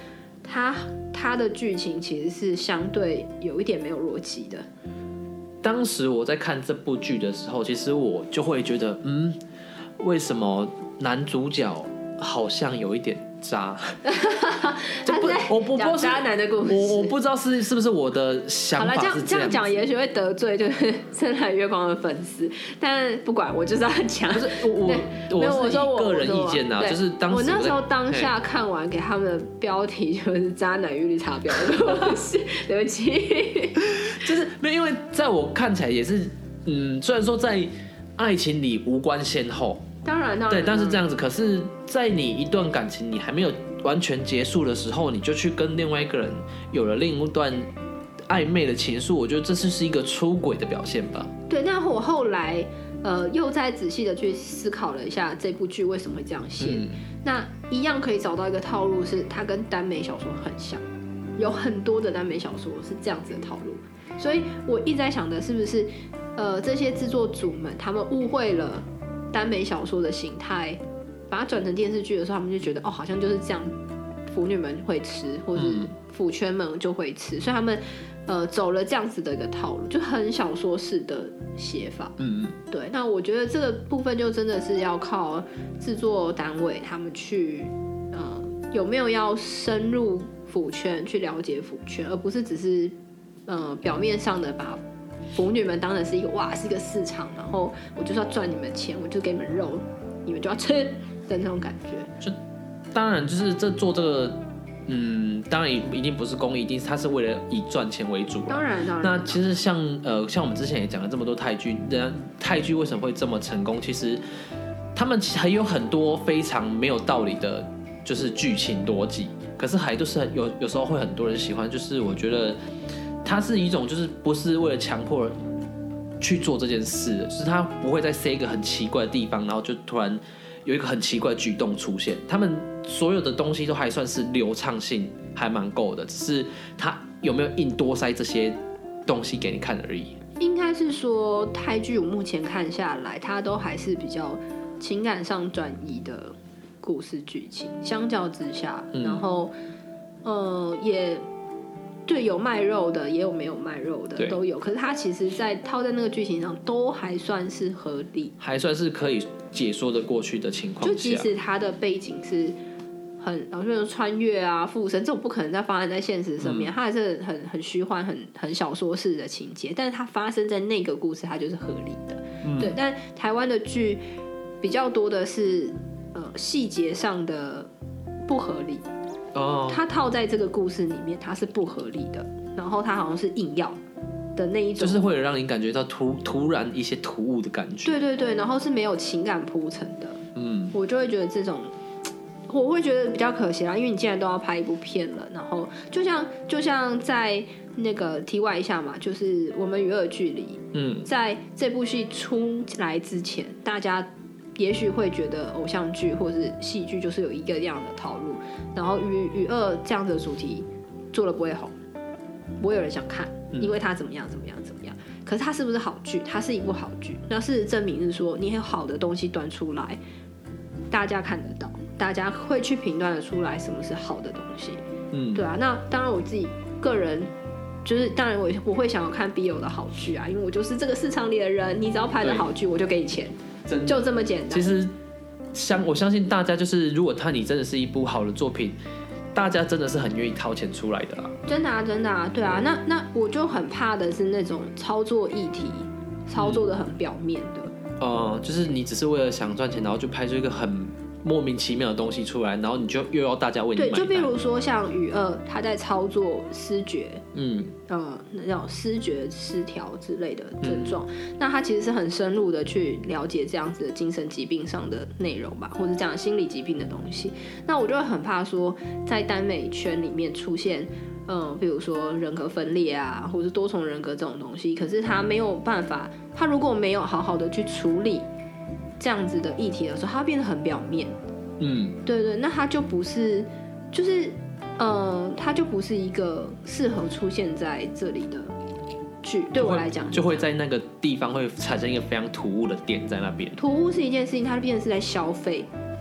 它的剧情其实是相对有一点没有逻辑的。 当时我在看这部剧的时候，其实我就会觉得，为什么男主角好像有一点渣？我不讲渣男的故事， 我不知道是不是我的想法是好了，这样讲也许会得罪就是深蓝月光的粉丝，但不管，我就是要讲。不是我是以个人意见呐，就是当时我那时候当下看完给他们的标题就是渣男与绿茶婊的故事，对不起， 就是没有，因为在我看起来也是，虽然说在爱情里无关先后。 当然， 对，但是这样子，可是，在你一段感情你还没有完全结束的时候，你就去跟另外一个人有了另一段暧昧的情愫，我觉得这是一个出轨的表现吧。 对，但我后来又再仔细的去思考了一下这部剧为什么会这样写，那一样可以找到一个套路，是它跟耽美小说很像，有很多的耽美小说是这样子的套路，所以我一直在想的是不是这些制作组们他们误会了耽美小说的形态，把它转成电视剧的时候，他们就觉得好像就是这样，腐女们会吃，或是腐圈们就会吃，所以他们走了这样子的一个套路，就很小说式的写法。对。那我觉得这个部分就真的是要靠制作单位他们去有没有要深入腐圈去了解腐圈，而不是只是表面上的把腐女们当成是一个市场，然后我就是要赚你们钱，我就给你们肉，你们就要吃的那种感觉。 就当然就是做这个，当然一定不是公益，一定它是为了以赚钱为主。 当然。 那其实像我们之前也讲了这么多泰剧，泰剧为什么会这么成功？其实他们还有很多非常没有道理的，就是剧情逻辑，可是还就是有时候会很多人喜欢，就是我觉得。它是一种就是不是为了强迫去做这件事的，就是它不会再塞一个很奇怪的地方，然后就突然有一个很奇怪的举动出现。他们所有的东西都还算是流畅性还蛮够的，只是它有没有硬多塞这些东西给你看而已。 应该是说泰剧我目前看下来，它都还是比较情感上转移的故事剧情，相较之下，然后也。对，有卖肉的，也有没有卖肉的，都有。可是它其实，在套在那个剧情上，都还算是合理， 还算是可以解说的过去的情况下。 就即使它的背景是很，比如说穿越啊、附身这种，不可能再发生在现实上面，它还是很虚幻、很小说式的情节。但是它发生在那个故事，它就是合理的。对，但台湾的剧比较多的是细节上的不合理。它套在这个故事里面，它是不合理的，然后它好像是硬要的那一种， 就是会有让你感觉到突然一些突兀的感觉。 对，然后是没有情感铺陈的。我就会觉得这种，我会觉得比较可惜啦，因为你既然都要拍一部片了，然后就像在那个题外一下嘛，就是我们与恶距离，在这部戏出来之前，大家。也许会觉得偶像剧或是戏剧就是有一个样的套路，然后与恶这样子的主题做了不会红，不会有人想看，因为它怎么样。可是它是不是好剧？它是一部好剧。那事实证明是说，你有好的东西端出来，大家看得到，大家会去评断得出来什么是好的东西。对啊。那当然我自己个人就是，当然我会想要看 BL 的好剧啊，因为我就是这个市场里的人，你只要拍的好剧，我就给你钱。就这么简单。 其实我相信大家就是，如果你真的是一部好的作品，大家真的是很愿意掏钱出来的啦。 真的啊，对啊。那我就很怕的是那种操作议题，操作的很表面的。 就是你只是为了想赚钱，然后就拍出一个很莫名其妙的东西出来，然后你就又要大家为你买单。 对，就比如说像与恶，他在操作思觉，那种思觉失调之类的症状，那他其实是很深入的去了解这样子的精神疾病上的内容吧，或者这样心理疾病的东西。那我就会很怕说，在耽美圈里面出现，比如说人格分裂啊，或者是多重人格这种东西，可是他没有办法，他如果没有好好的去处理这样子的议题的时候，它变得很表面。对，那它就不是，就是它就不是一个适合出现在这里的剧。对我来讲， 就会在那个地方会产生一个非常突兀的点在那边。 突兀是一件事情，它变成是在消费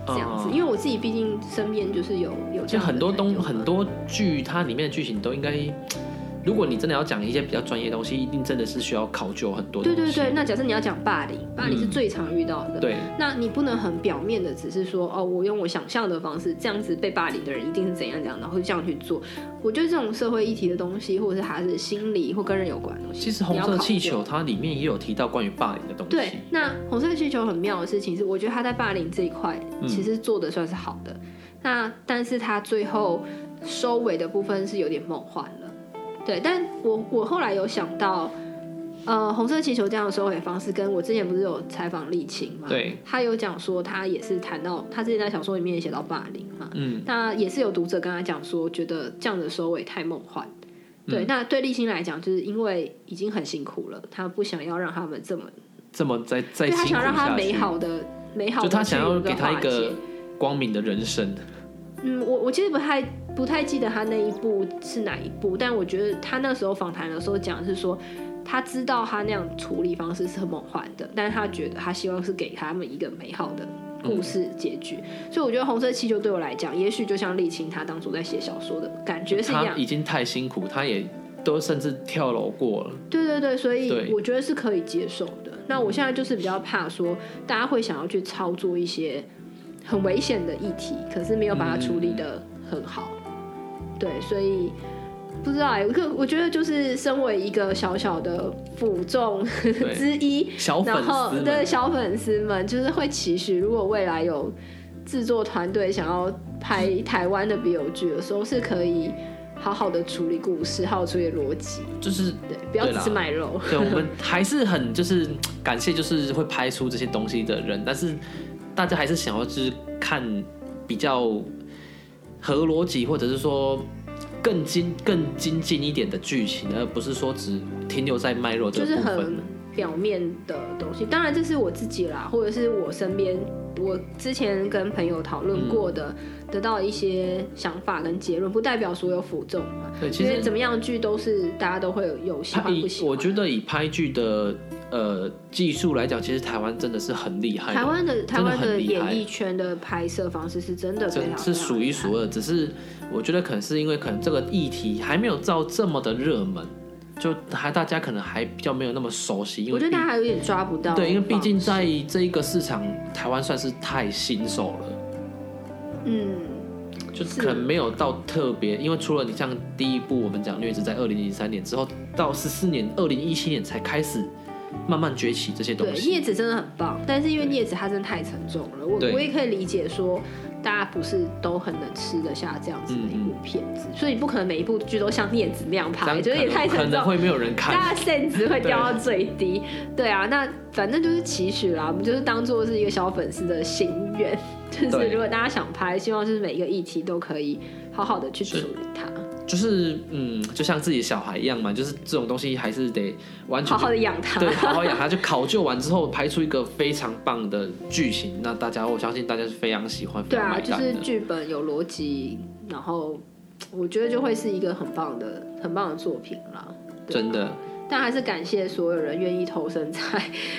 这样子。因为我自己毕竟身边就是有这样的很多剧，它里面的剧情都应该。如果你真的要讲一些比较专业的东西，一定真的是需要考究很多东西。 对，那假设你要讲霸凌是最常遇到的。 对， 那你不能很表面的只是说我用我想象的方式，这样子被霸凌的人一定是怎样，然后这样去做。我觉得这种社会议题的东西，或者是还是心理或跟人有关的东西， 其实红色气球它里面也有提到关于霸凌的东西。 对，那红色气球很妙的事情是，我觉得他在霸凌这一块其实做的算是好的。但是他最后收尾的部分是有点梦幻了。对，但我后来有想到，红色气球这样的收尾方式，跟我之前不是有采访立青嘛？ 对， 他有讲说他也是谈到，他之前在小说里面也写到霸凌嘛，那也是有读者跟他讲说，觉得这样的收尾太梦幻。对，那对立青来讲，就是因为已经很辛苦了，他不想要让他们这么再辛苦下去，他想让他美好的， 就他想要给他一个光明的人生。 我其实不太记得他那一部是哪一部，但我觉得他那时候访谈的时候讲的是说，他知道他那样处理方式是很梦幻的，但是他觉得他希望是给他们一个美好的故事结局。所以我觉得红色气球对我来讲，也许就像立青他当初在写小说的感觉是一样， 他已经太辛苦，他也都甚至跳楼过了。 对，所以我觉得是可以接受的。那我现在就是比较怕说，大家会想要去操作一些很危险的议题，可是没有把它处理得很好。对，所以不知道我觉得就是身为一个小小的腐众之一，然后对小粉丝们，就是会期许，如果未来有制作团队想要拍台湾的 BL 剧的时候，是可以好好的处理故事，好好处理逻辑， 就是对，不要只是卖肉。 对，我们还是很就是感谢，就是会拍出这些东西的人，但是大家还是想要就是看比较合逻辑，或者是说更精进一点的剧情，而不是说只停留在卖肉这个部分， 就是很表面的东西。当然这是我自己啦，或者是我身边我之前跟朋友讨论过的，得到一些想法跟结论，不代表所有腐众嘛。 对，其实因为怎么样剧都是大家都会有喜欢不喜欢。 我觉得以拍剧的技术来讲，其实台湾真的是很厉害的。 台湾的演艺圈的拍摄方式是真的非常是数一数二，只是我觉得可能是因为可能这个议题还没有到这么的热门，就大家可能还比较没有那么熟悉。因为我觉得大家还有点抓不到。 对，因为毕竟在这一个市场，台湾算是太新手了。就可能没有到特别，因为除了你像第一部我们讲《虐子》在2003年之后，到14年2017年才开始慢慢崛起这些东西。 对，《孽子》真的很棒，但是因为《孽子》它真的太沉重了，我也可以理解说大家不是都很能吃得下这样子的一部片子，所以不可能每一部剧都像《孽子》那样拍，觉得也太沉重， 可能会没有人看， 大家甚至会掉到最低。对啊，那反正就是期许啦，我们就是当做是一个小粉丝的心愿，就是如果大家想拍，希望就是每一个议题都可以好好的去处理它。 就是就像自己的小孩一样嘛，就是这种东西还是得完全好好的养他， 对，好好养他，就考究完之后拍出一个非常棒的剧情，那我相信大家是非常喜欢， 对啊，就是剧本有逻辑，然后我觉得就会是一个很棒的作品啦， 真的。 但还是感谢所有人愿意投身在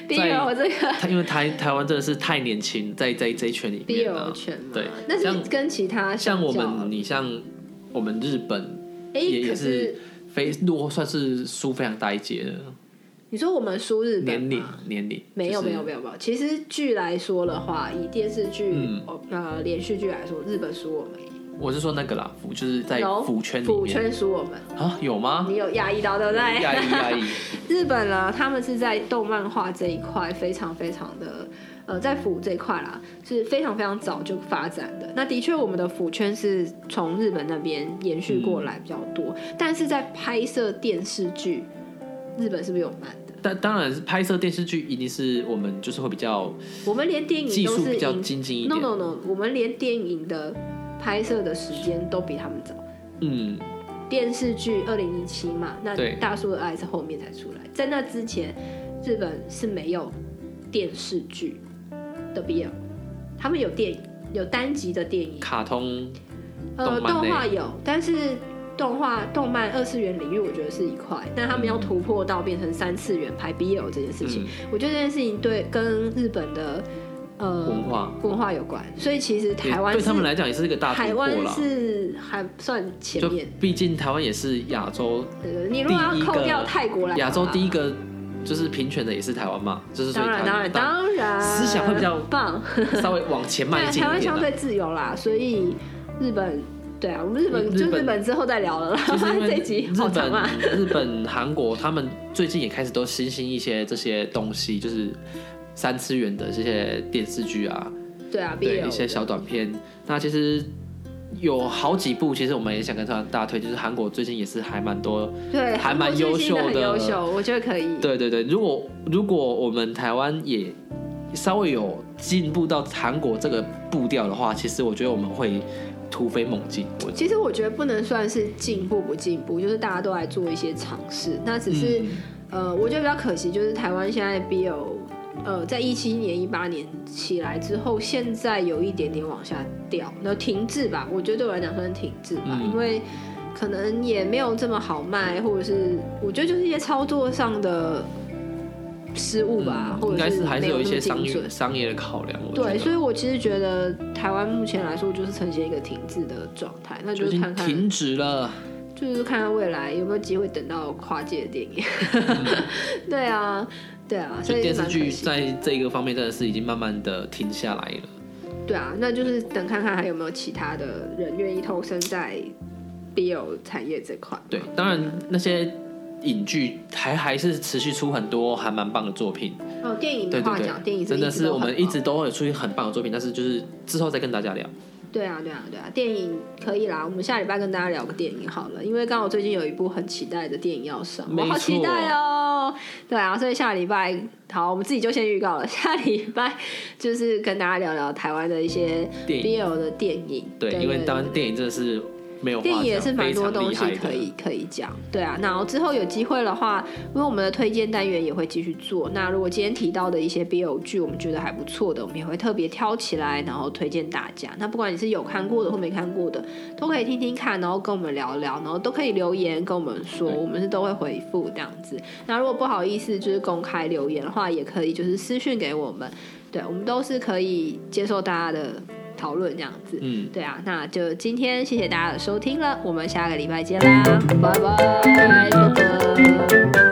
BL 这个， 因为台湾真的是太年轻，在这一圈里面了 BL 圈嘛， 对， 那是跟其他像我们日本。也是算是输非常大一截的。 你说我们输日本年龄没有、其实剧来说的话，以电视剧、连续剧来说，日本输我们。 我是说那个啦，就是在腐圈里面， 腐圈输我们啊？有吗？ 你有压抑到对不对？ 压抑。 日本呢，他们是在动漫画这一块非常非常的在腐这一块啦，是非常非常早就发展的。那的确，我们的腐圈是从日本那边延续过来比较多，但是在拍摄电视剧，日本是不是有慢的？ 当然是拍摄电视剧一定是我们就是会比较， 我们连电影技术比较精进一点。 No， 我们连电影的拍摄的时间都比他们早。电视剧2017嘛，那大叔的爱是后面才出来，在那之前，日本是没有电视剧的 BL， 他们有电影，有单集的电影， 卡通， 动画有，但是动漫2次元领域我觉得是一块，但他们要突破到变成3次元拍 BL 这件事情，我觉得这件事情对跟日本的文化有关，所以其实台湾对他们来讲也是一个大突破啦。 台湾是还算前面， 毕竟台湾也是亚洲你如果要扣掉泰国来， 亚洲第一个就是平权的也是台湾嘛，就是所以当然思想会比较棒， 稍微往前迈进一点。 台湾相对自由啦，所以日本。对啊，我们日本之后再聊了啦。这一集好长啊。 日本、韩国他们最近也开始都新兴一些这些东西，就是3次元的这些电视剧啊，对一些小短片。那其实有好几部，其实我们也想跟大家推，就是韩国最近也是还蛮多， 对， 还蛮优秀的， 我觉得可以。 对，如果我们台湾也稍微有进步到韩国这个步调的话，其实我觉得我们会突飞猛进。 其实我觉得不能算是进步不进步，就是大家都来做一些尝试。那只是、我觉得比较可惜，就是台湾现在 BL在17年、18年起来之后，现在有一点点往下掉，然后停滞吧。我觉得对我来讲算是停滞吧，因为可能也没有这么好卖，或者是我觉得就是一些操作上的失误吧，或者应该是还是有一些商业的考量。 对，所以我其实觉得台湾目前来说就是呈现一个停滞的状态，那就是看看停止了， 就是看看未来有没有机会等到跨界的电影。对啊，所以电视剧在这个方面真的是已经慢慢的停下来了。 对啊，那就是等看看还有没有其他的人愿意投身在 BL 产业这块。 对，当然那些影剧还是持续出很多还蛮棒的作品。 电影的话讲，电影真的是我们一直都会有出现很棒的作品，但是就是之后再跟大家聊。 对啊，电影可以啦，我们下礼拜跟大家聊个电影好了，因为刚好最近有一部很期待的电影要上，我好期待哦。对啊，所以下礼拜好，我们自己就先预告了，下礼拜就是跟大家聊聊台湾的一些 BL 的电影。 对，因为当然电影真的是没有话讲， 电影也是蛮多东西可以讲。对啊，然后之后有机会的话，因为我们的推荐单元也会继续做。那如果今天提到的一些 BL 剧，我们觉得还不错的，我们也会特别挑起来，然后推荐大家。那不管你是有看过的或没看过的，都可以听听看，然后跟我们聊聊，然后都可以留言跟我们说，我们是都会回复这样子。那如果不好意思就是公开留言的话，也可以就是私讯给我们，对，我们都是可以接受大家的讨论这样子。对啊，那就今天谢谢大家的收听了，我们下个礼拜见啦，拜拜。